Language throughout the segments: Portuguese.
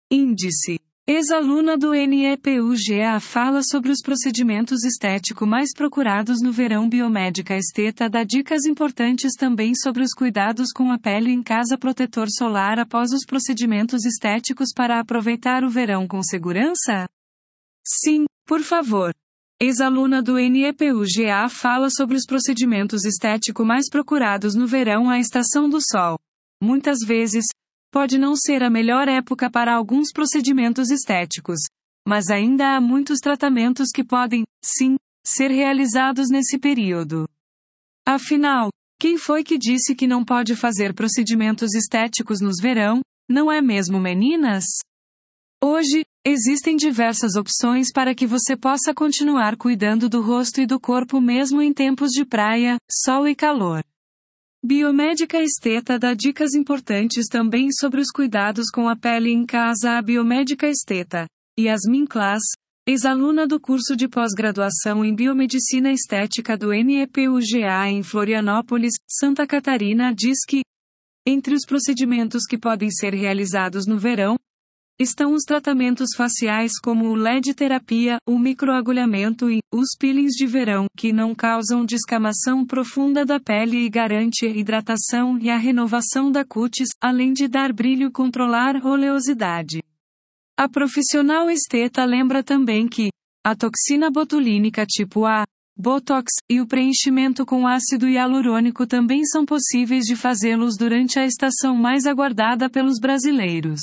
Índice. Ex-aluna do NEPUGA fala sobre os procedimentos estéticos mais procurados no verão. Biomédica Esteta dá dicas importantes também sobre os cuidados com a pele em casa. Protetor solar após os procedimentos estéticos para aproveitar o verão com segurança? Sim, por favor. Ex-aluna do NEPUGA fala sobre os procedimentos estéticos mais procurados no verão. A estação do sol, muitas vezes, pode não ser a melhor época para alguns procedimentos estéticos, mas ainda há muitos tratamentos que podem, sim, ser realizados nesse período. Afinal, quem foi que disse que não pode fazer procedimentos estéticos no verão, não é mesmo, meninas? Hoje, existem diversas opções para que você possa continuar cuidando do rosto e do corpo mesmo em tempos de praia, sol e calor. Biomédica Esteta dá dicas importantes também sobre os cuidados com a pele em casa. A biomédica Esteta, Yasmin Klaas, ex-aluna do curso de pós-graduação em Biomedicina Estética do NEPUGA em Florianópolis, Santa Catarina, diz que, entre os procedimentos que podem ser realizados no verão, estão os tratamentos faciais como o LED terapia, o microagulhamento e os peelings de verão, que não causam descamação profunda da pele e garante a hidratação e a renovação da cutis, além de dar brilho e controlar a oleosidade. A profissional esteta lembra também que a toxina botulínica tipo A, Botox, e o preenchimento com ácido hialurônico também são possíveis de fazê-los durante a estação mais aguardada pelos brasileiros.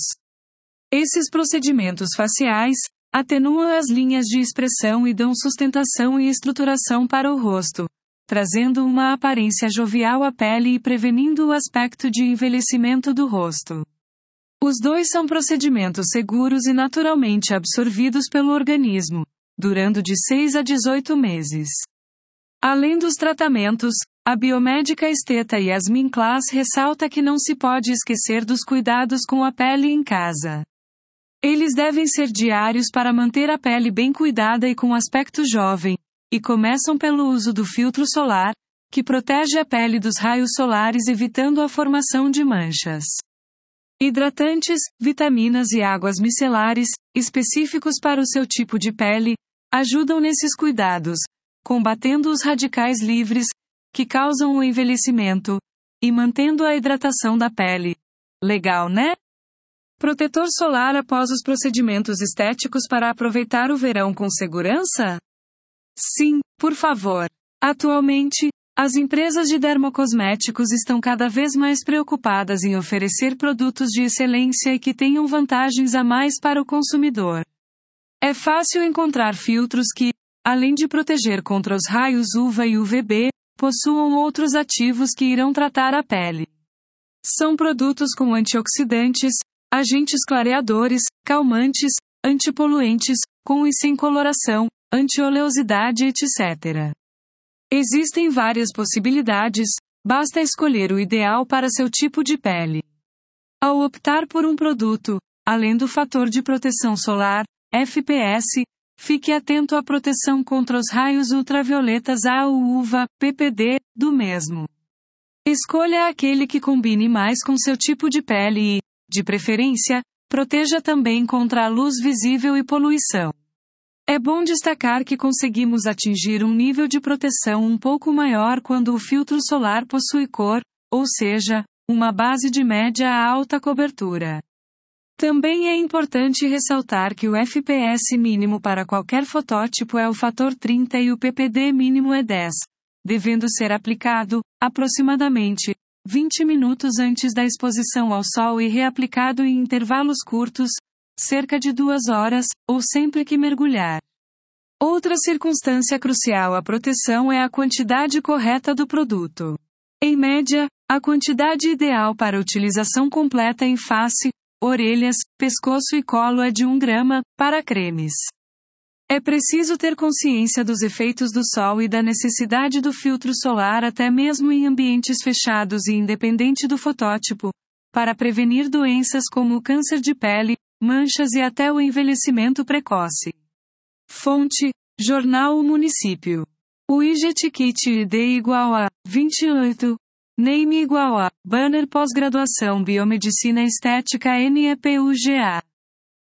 Esses procedimentos faciais atenuam as linhas de expressão e dão sustentação e estruturação para o rosto, trazendo uma aparência jovial à pele e prevenindo o aspecto de envelhecimento do rosto. Os dois são procedimentos seguros e naturalmente absorvidos pelo organismo, durando de 6 a 18 meses. Além dos tratamentos, a biomédica esteta Yasmin Klaas ressalta que não se pode esquecer dos cuidados com a pele em casa. Eles devem ser diários para manter a pele bem cuidada e com aspecto jovem, e começam pelo uso do filtro solar, que protege a pele dos raios solares evitando a formação de manchas. Hidratantes, vitaminas e águas micelares, específicos para o seu tipo de pele, ajudam nesses cuidados, combatendo os radicais livres, que causam o envelhecimento, e mantendo a hidratação da pele. Legal, né? Protetor solar após os procedimentos estéticos para aproveitar o verão com segurança? Sim, por favor. Atualmente, as empresas de dermocosméticos estão cada vez mais preocupadas em oferecer produtos de excelência e que tenham vantagens a mais para o consumidor. É fácil encontrar filtros que, além de proteger contra os raios UVA e UVB, possuam outros ativos que irão tratar a pele. São produtos com antioxidantes, agentes clareadores, calmantes, antipoluentes, com e sem coloração, anti-oleosidade, etc. Existem várias possibilidades, basta escolher o ideal para seu tipo de pele. Ao optar por um produto, além do fator de proteção solar, FPS, fique atento à proteção contra os raios ultravioletas A ou UVA, PPD, do mesmo. Escolha aquele que combine mais com seu tipo de pele e, de preferência, proteja também contra a luz visível e poluição. É bom destacar que conseguimos atingir um nível de proteção um pouco maior quando o filtro solar possui cor, ou seja, uma base de média a alta cobertura. Também é importante ressaltar que o FPS mínimo para qualquer fotótipo é o fator 30 e o PPD mínimo é 10, devendo ser aplicado, aproximadamente, 20 minutos antes da exposição ao sol e reaplicado em intervalos curtos, cerca de 2 horas, ou sempre que mergulhar. Outra circunstância crucial à proteção é a quantidade correta do produto. Em média, a quantidade ideal para utilização completa em face, orelhas, pescoço e colo é de 1 grama, para cremes. É preciso ter consciência dos efeitos do sol e da necessidade do filtro solar até mesmo em ambientes fechados e independente do fotótipo, para prevenir doenças como o câncer de pele, manchas e até o envelhecimento precoce. Fonte: Jornal O Município. O Widget Kit ID igual a 28. Name igual a Banner Pós-graduação Biomedicina Estética NEPUGA.